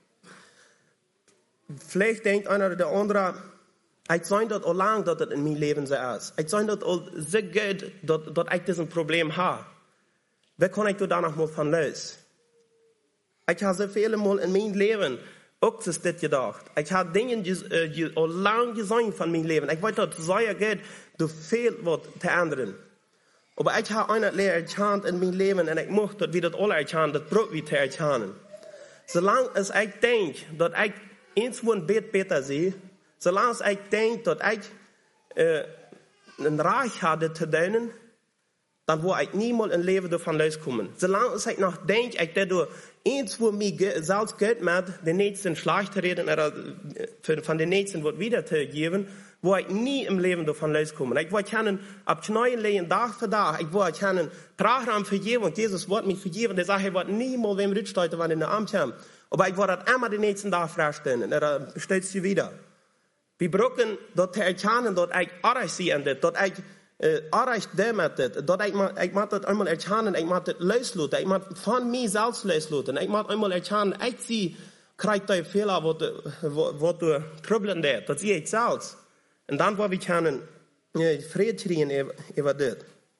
Vielleicht denkt einer oder andere, ich sage das auch lange, dass das in meinem Leben so ist. Ich sage das auch so gut, dass, dass ich dieses Problem habe. Wer kann ich da noch mal von lösen? Ich habe so viele Mal in meinem Leben auch das gedacht. Ich habe Dinge äh, auch lange gesehen von meinem Leben. Ich weiß, dass es sehr gut, du fehlt was zu ändern. Aber ich habe eine Lehre erkannt in meinem Leben und ich möchte, dass wir das alle erkennen, das braucht wir zu erkennen. Solange es ich denke, dass ich eins wo ein Bett besser sehe, solange ich denke, dass ich äh, ein Reich habe zu dienen, dann will ich niemals ein Leben davon loskommen. Solange ich noch denke, ich werde eins wo mir selbst Geld mit den Nächsten schlecht reden oder von den Nächsten wird wiedergeben, wo ich nie im Leben davon loskommen. Ich will können ab Knäuel legen, Tag für Tag. Ich will können Trachraum vergeben und Jesus wird mich vergeben. Der sagt, ich wird niemals wem Rücksteuern, wenn in der Amt haben. Aber ich will das immer den nächsten Tag freistellen. Oder stellst du wieder. Wir brauchen dort zu erkennen, dass ich arreich sehe, dass ich äh, arreich damit, dass ich, ich muss das einmal erkennen, ich muss das loslassen, ich muss von mir selbst loslassen. Ich muss einmal erkennen, ich sehe, kriege die Fehler, wo du trübeln wird. Das sehe ich selbst. Und dann wollen wir können äh, Frieden kriegen über das.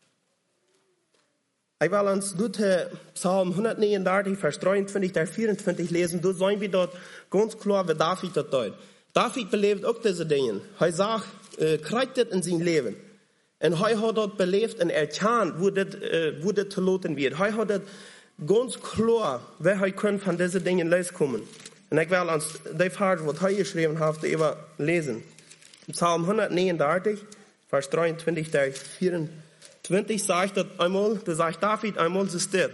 Ich will uns durch Psalm hundertneununddreißig, Vers dreiundzwanzig, der vierundzwanzig lesen. Da sehen wir dort ganz klar, wie David das tut. David belebt auch diese Dinge. Er sagt, äh, kriegt das in sein Leben. Und er hat dort belebt und erkannt, wo das, äh, wo das zu loten wird. Er hat das ganz klar, wer er kann von diesen Dingen loskommen. Und ich will uns die Vers, was er geschrieben hat, über lesen. Psalm hundertneununddreißig, Vers dreiundzwanzig, der vierundzwanzig sagt das einmal, da sagt David einmal, so steht,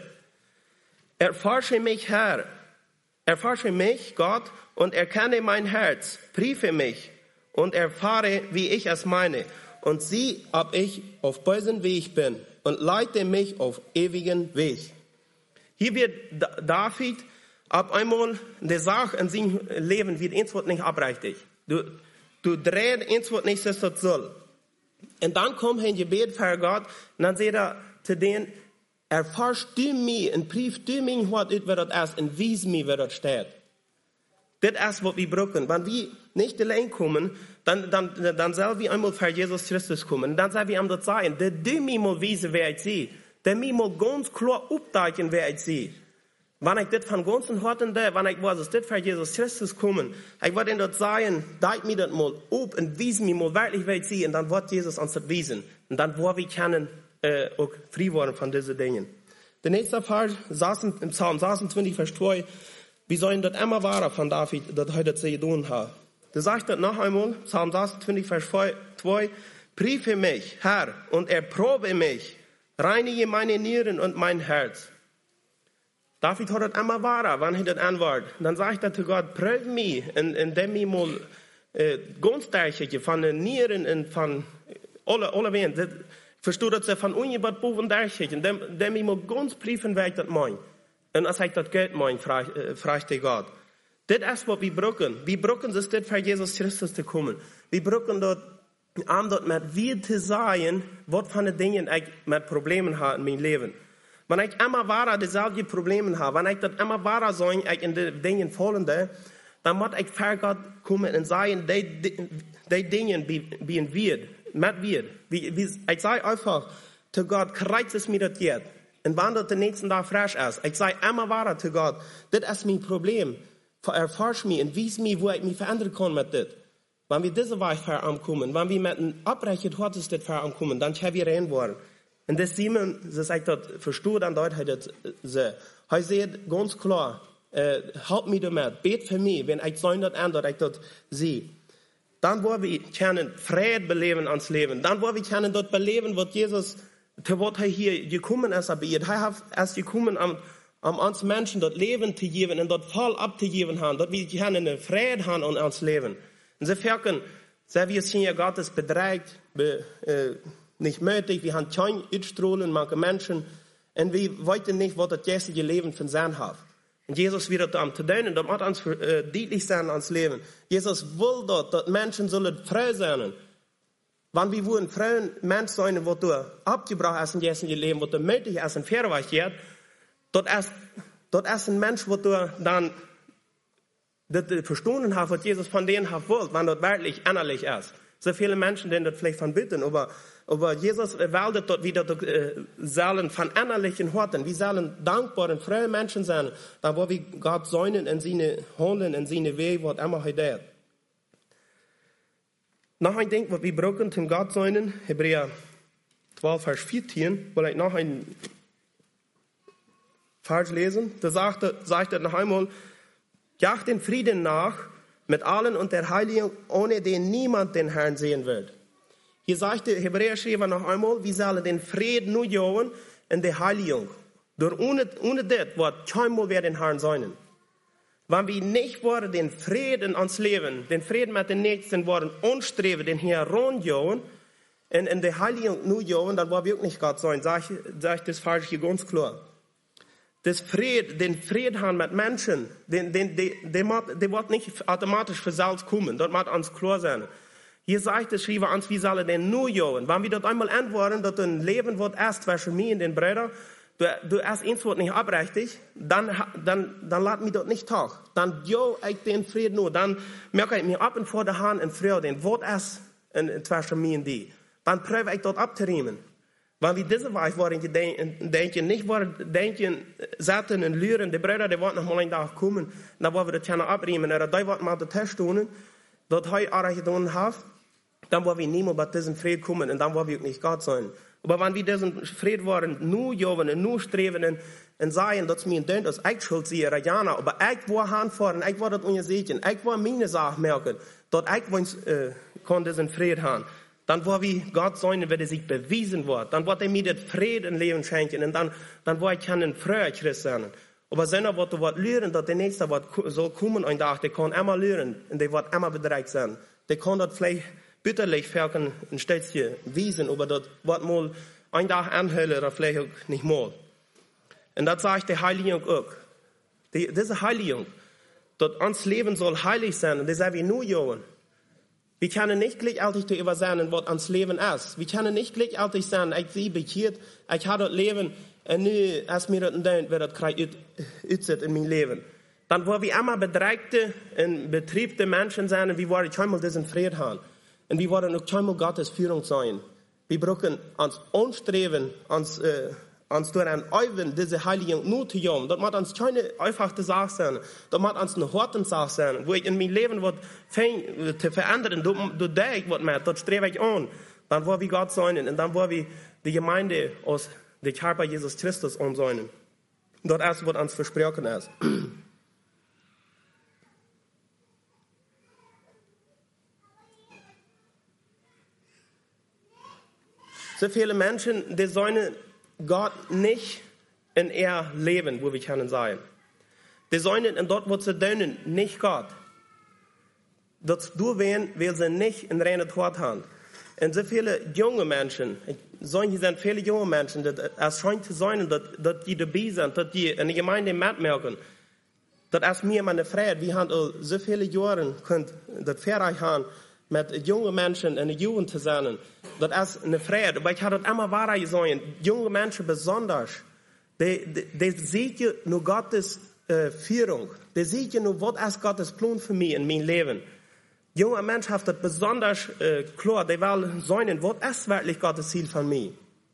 erforsche mich, Herr, erforsche mich, Gott, und erkenne mein Herz, prüfe mich und erfahre, wie ich es meine. Und sieh, ob ich auf bösen Weg bin und leite mich auf ewigen Weg. Hier wird David ab einmal die Sache in seinem Leben wird eins wird nicht abrechtig. Du, du drehst eins wird nicht, dass das soll. Und dann kommt ein Gebet für Gott und dann sagt er zu denen, erforsch du mich und prüf du mich, was das ist und wies mir, wer das steht. Das ist, was wir brauchen. Wenn wir nicht allein kommen, dann, dann, dann sollen wir einmal für Jesus Christus kommen. Dann sollen wir ihm das sagen, dass du mir mal wiesen, wer ich sehe. Dass mir mal ganz klar aufdecken, wer ich sehe. Wenn ich das von ganzen Herzen da, wenn ich weiß, dass das für Jesus Christus kommen, ich werde ihm das sagen, deck mir das mal auf und wiesen mir mal wirklich, wer ich sehe. Und dann wird Jesus uns das wiesen. Und dann wollen wir können, äh, auch frei werden von diesen Dingen. Der nächste Fall, im Psalm sechsundzwanzig, Vers zwei, wir sollen das immer wahr von David, das heute zu tun hat. Da sagt das noch einmal, Psalm sechsundzwanzig, Vers zwei, prüfe mich, Herr, und erprobe mich, reinige meine Nieren und mein Herz. David hat das immer wahr, wenn er das antwortet. Dann sagt er zu Gott, prüfe mich, indem ich mal äh, Gunstärke von den Nieren und von alle, alle Wehen, verstehe das von ungebat Boven derchen, indem ich mal ganz prüfen, wer ich das meine. Und als ich das Geld meine, fragte Gott. Das ist, was wir brauchen. Wir brauchen es, das für Jesus Christus zu kommen. Wir brauchen dort, um dort mit wir zu sein, was von den Dingen ich mit Problemen habe in meinem Leben. Wenn ich immer wahrer dieselbe Probleme habe, wenn ich das immer wahrer sein, ich in den Dingen folgende, dann muss ich für Gott kommen und sagen, die, die Dinge bin wird, mit wird. Ich sage einfach zu Gott, kreuz es mir das jetzt. Und wenn das den nächsten Tag frisch ist, ich sage immer wahr zu Gott, das ist mein Problem. Erforsch mich und wies mir, wo ich mich verändern kann mit das. Wenn wir diese Weise vorankommen, wenn wir mit einem Abbrechen Gottes das vorankommen, dann können wir rein werden. Und das Simon, das ich das verstehe, dann dort hat das so. Er sagt ganz klar, äh, help mir damit, bet für mich, wenn ich so das ändert, ich das sehe. Dann wollen wir können Frieden beleben ans Leben. Dann wollen wir können dort beleben, was Jesus zu was er hier gekommen ist, aber er hat erst gekommen, um, um uns Menschen dort Leben zu geben und dort voll abzugeben haben, dort wir können eine Frieden haben und uns Leben. Und sie merken, sehr wir sind ja Gottes bedreigt, be, äh, nicht möglich, wir haben kein Utstrahlen, manche Menschen, und wir wollten nicht, was das jetzige Leben von sein hat. Und Jesus wird das am zu tun, und das muss uns äh, deutlich sein ans Leben. Jesus will dort, dass Menschen sollen frei sein. Wenn wir wollen, freien Mensch sein, was du abgebracht hast in diesem Leben, was du möglich ist und fair was jetzt, dort ist, dort ist ein Mensch, was du dann das verstanden hast, was Jesus von denen hat wollt, wenn das wirklich innerlich ist. So viele Menschen, denen das vielleicht von bitten, aber, aber Jesus will dort wieder äh, sollen von innerlichen Horten, wir sollen dankbar und freie Menschen sein, da wo wir Gott säunen in seine Handeln, in seine Wege, was immer er tut. Noch ein Ding, was wir brauchen zum Gott sein, Hebräer zwölf, Vers vierzehn, will ich noch ein Vers lesen. Da sagt er, sagt er noch einmal, jagt den Frieden nach mit allen und der Heiligung, ohne den niemand den Herrn sehen wird. Hier sagt der Hebräerschreiber noch einmal, wir sollen den Frieden nur jagen in der Heiligung. Door ohne, ohne das wird kein Mal wer den Herrn sein. Wenn wir nicht wollen, den Frieden ans Leben, den Frieden mit den Nächsten wollen, anstreben, den hier rundjagen, und in der Heiligung nur jagen, dann wollen wir auch nicht Gott sein. Sag ich, sag ich das falsch hier ganz klar. Das Fried, den Frieden haben mit Menschen, den, den, den, der, der wird nicht automatisch für selbst kommen. Dort muss uns klar sein. Hier sagt es, schreibe uns, wie sollen den nur jagen. Wenn wir dort einmal antworten, dass ein Leben wird erst zwischen mir und den Brüdern, du, du erst eins wird nicht abrechtig, dann, dann, dann lad mich dort nicht tag. Dann jo ich den Frieden nur. Dann merke ich mir ab und vor der Hand in Freude, den Wort erst zwischen mir und die. Dann prüfe ich dort abzuriemen. Wenn wir diese Weise wollen denken, nicht wollen denken, setzen und lüren, die Brüder, die wollen noch mal einen Tag kommen, dann wollen wir das gerne abriemen, oder die wollen mal den Test tun, dort heu auch getan haben, dann wollen wir niemals bei diesem Frieden kommen, und dann wollen wir auch nicht Gott sein. Aber wenn wir diesen Frieden wollen, nur jagen und nur streben und, und sagen, dass mir denkt, dass ich schuld sehe, Rajana, aber ich will anfahren, ich will das ungesehen, ich will meine Sache merken, dort ich will, äh, kann diesen Frieden haben. Dann war wie Gott sein, wenn er sich bewiesen wird. Dann wird er mir das Frieden im Leben schenken. Und dann, dann wird ich ein früher Christ sein. Aber seiner wird er lernen, dass der Nächste wird, soll kommen ein Tag, der kann immer lernen. Und der wird immer bedreigt sein. Der kann das vielleicht bitterlich verken, ein Städtchen wiesen, aber das wird mal ein Tag anhören, oder vielleicht auch nicht mal. Und das sagt der Heiligung auch. Die, diese Heiligung, dass uns Leben soll heilig sein, und das sagen wir nur Jungen. Wir können nicht gleichartig darüber sein, was uns Leben ist. Wir können nicht gleichartig sein, ich sehe bekehrt, ich habe das Leben, und nu, als mir das entdeckt wird, das kriege ich in mein Leben. Dann wollen wir immer bedreigte und betriebte Menschen sein, und wir wollen einmal diesen Frieden haben. Und wir wollen auch einmal Gottes Führung sein. Wir brauchen uns anstreben, uns, äh, uns durch ein Üben, diese Heiligung nur zu tun. Das muss uns keine einfache Sache sein. Das muss uns eine harte Sache sein. Wo ich in meinem Leben was zu verändern, du, du denkst, was mehr, das strebe ich an. Dann wollen wir Gott sein, und dann wollen wir die Gemeinde aus dem Körper Jesus Christus an sein. Das ist, was uns versprochen ist. So viele Menschen, die sollen Gott nicht in ihr Leben, wo wir können sein. Die sollen in dort, wo sie dienen, nicht Gott. Das du wen, will sie nicht in reine Tod haben. Und so viele junge Menschen, sollen hier sind viele junge Menschen, dass es scheint zu sein, dass, dass die dabei sind, dass die in der Gemeinde mitmerken. Das ist mir meine Freude. Wir haben so viele Jahre können das Verreich haben, mit jungen Menschen in der Jugend zu sein. Das ist eine Freude. Aber ich habe das immer wahr gesagt. Junge Menschen besonders, die, die, die sehen ja nur Gottes äh, Führung. Die sehen ja nur, was ist Gottes Plan für mich in meinem Leben. Junge Menschen haben das besonders äh, klar. Die wollen sagen, was ist wirklich Gottes Ziel von mir.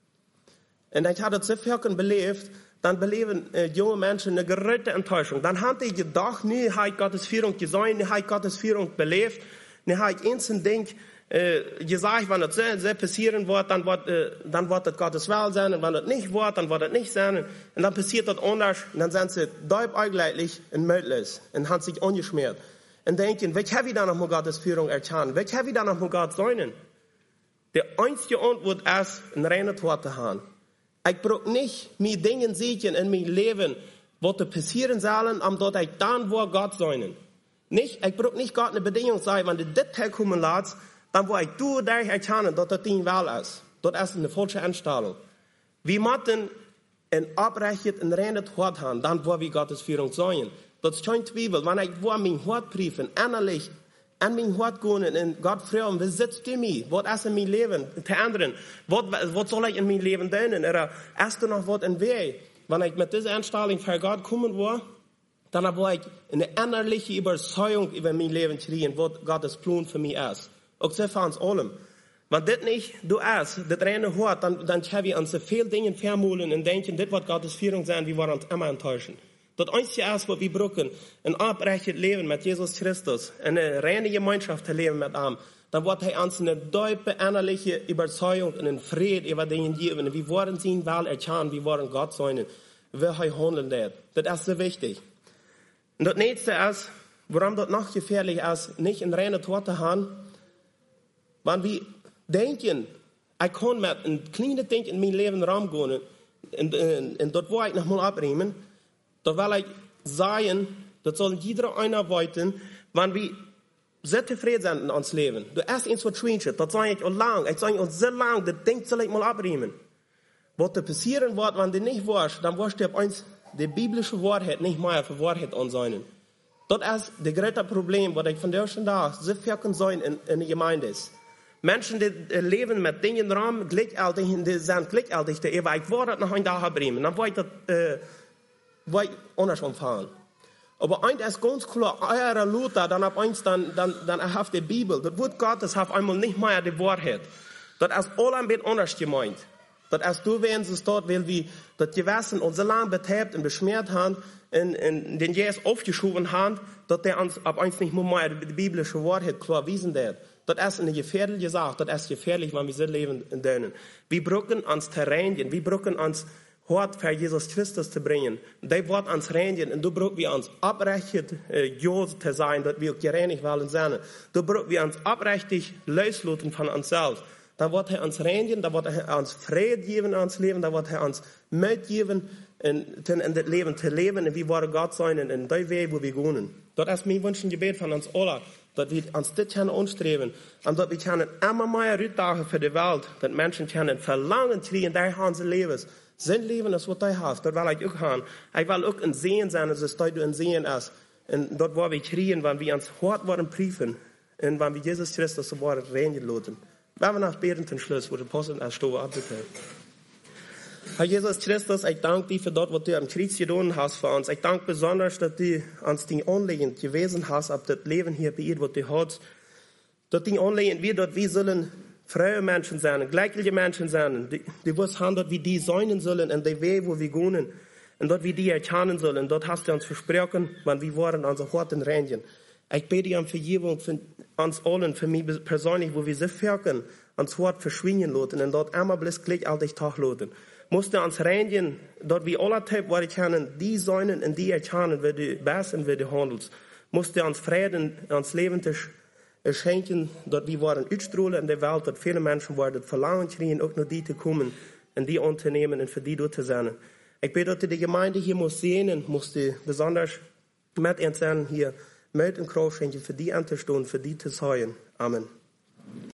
Und ich habe das so viel belebt, dann beleben äh, junge Menschen eine große Enttäuschung. Dann haben die gedacht, nie habe ich Gottes Führung gesehen, nie habe ich Gottes Führung belebt. Ne habe ich einzeln Ding äh, gesagt, wenn das sehr, sehr passieren wird, dann wird, äh, dann wird das Gottes Wahl sein, und wenn das nicht wird, dann wird das nicht sein, und dann passiert das anders, und dann sind sie deubäuglich und möglich, und haben sich angeschmiert, und denken, wie habe ich da noch mal Gottes Führung erkannt, wie habe ich da noch mal Gott sein? Der einzige Antwort ist, ein reines Wort zu haben. Ich brauche nicht mir Dinge sehen in meinem Leben, was passieren sollen, um dort ich dann wo Gott sein. Nicht, ich brauche nicht Gott eine Bedingung sagen, wenn du das herkommen lässt, dann wo ich du dich erkennen, dass das dein Wahl ist. Das ist eine falsche Einstellung. Wir müssen ein abrechnet, ein reines Wort haben, dann wo wir Gottes Führung sein. Das ist kein Zweifel. Wenn ich wo mein Wort prüfen, innerlich an mein Wort gehen und Gott fragen, wie sitzt du mir? Was ist in meinem Leben? Die anderen, was, was soll ich in meinem Leben tun? Oder hast du noch was in Weg? Wenn ich mit dieser Einstellung für Gott kommen will, dann habe ich eine innerliche Überzeugung über mein Leben kriegen, was Gottes Plan für mich ist. Auch so für uns allem. Wenn das nicht du ist, das reine Wort, dann, dann können wir uns so viele Dinge vermuten und denken, das wird Gottes Führung sein, wir wollen uns immer enttäuschen. Das Einzige ist, was wir brauchen, ein abrechtes Leben mit Jesus Christus, eine reine Gemeinschaft zu leben mit ihm, dann wird er uns eine tiefe innerliche Überzeugung und einen Frieden über Dinge geben. Wir wollen sein Wahl erkennen, wir wollen Gott sein, wie er handeln wird. Das ist so wichtig. Und das nächste ist, warum das noch gefährlich ist, nicht in reine Tod zu haben, wenn wir denken, ich kann mit einem kleinen Ding in mein Leben reingehen, und, und, und dort will ich nochmal abnehmen, da will ich sagen, das soll jeder einer wollen, wenn wir sehr zufrieden sind in uns Leben. Du erst eins was schwingt, das sage ich auch lang, ich sage uns sehr lang, das Ding soll ich mal abnehmen. Was da passieren wird, wenn du nicht warst, dann wirst du auf eins die biblische Wahrheit nicht mehr für Wahrheit anseinen. Das ist das größte Problem, was ich von der schon da so viel kann sein in, in der Gemeinde ist. Menschen, die leben mit Dingen rum, gleichartig, die sind gleichartig, die ich wollte noch ein Tag bringen, dann wollte ich das, äh, wollte ich anders umfahren. Aber eins ist ganz klar, euer Luther, dann ab eins, dann, dann, dann habt die Bibel, das Wort Gottes hat einmal nicht mehr die Wahrheit. Das ist all ein bisschen anders gemeint. Das ist du, wenn es dort will, wie das Gewissen uns so lange betäubt und beschmiert haben, in, in den Jesus aufgeschoben haben, dass der uns ab eins nicht mehr die biblische Wahrheit klar wiesen wird. Das ist eine gefährliche Sache. Das ist gefährlich, wenn wir so leben in denen. Wir brauchen uns Terrain, wir brauchen uns Hort für Jesus Christus zu bringen. Die wird uns reinigen und du brauchst wir uns abrechtet äh, Jose zu sein, dass wir gereinigt wollen sein. Du brauchst wir uns abrechtig loslassen von uns selbst. dan wordt hij ons reinigen, dan wordt hij ons vrede geven aan ons leven, dan wordt hij ons moed geven in, in dit leven te leven en wie worden God zijn in, in die weg waar we gaan. Dat is mijn wens en gebed van ons allen, dat we ons dit kunnen aanstreven en dat we kunnen immer meer uitdagen voor de wereld, dat mensen kunnen verlangen krijgen naar hun levens. Zijn leven is wat hij heeft, dat wil ik ook gaan. Ik wil ook een zegen zijn, als het tijd een zegen is. En dat waar we krijgen, wanneer we ons hart worden brieven en wanneer we Jezus Christus worden reinigen laten. We hebben nog beten ten Schluss, wo de Apostel als Stowe abgekehrt. Herr Jesus Christus, ich danke dir für das, was du am Kreuz getan hast für uns. Ich danke besonders, dass du uns die Anliegen gewesen hast, ab das Leben hier bei ihr, was du hast. Dass die Anliegen wird, dass wir sollen freie Menschen sein, gleiche Menschen sein, die, die wissen, dass wir die sein sollen in der Weg, wo wir gehen. Und dass wir die erkennen sollen. Dort hast du uns versprochen, wenn wir wollen, unsere Horten reinigen. Ich bete dir um Vergebung für uns allen, für mich persönlich, wo wir so wirken, uns Wort verschwinden lassen und dort einmal bloß gleich all dich Tag lassen. Musste uns reinigen, dort wir alle Typen, wo ich kann, die sein und die erkennen, wie du bist und wie du handelst. Musste uns Frieden, uns Leben schenken, dort wir waren uitstrahlen in der Welt, dort viele Menschen worden verlangen kriegen, auch nur die zu kommen und die unternehmen und für die dort zu sein. Ich bete, dass die Gemeinde hier muss sehen und muss die besonders mit uns hier mit und Kraft schenken, für die anzustehen, für die zu sein. Amen.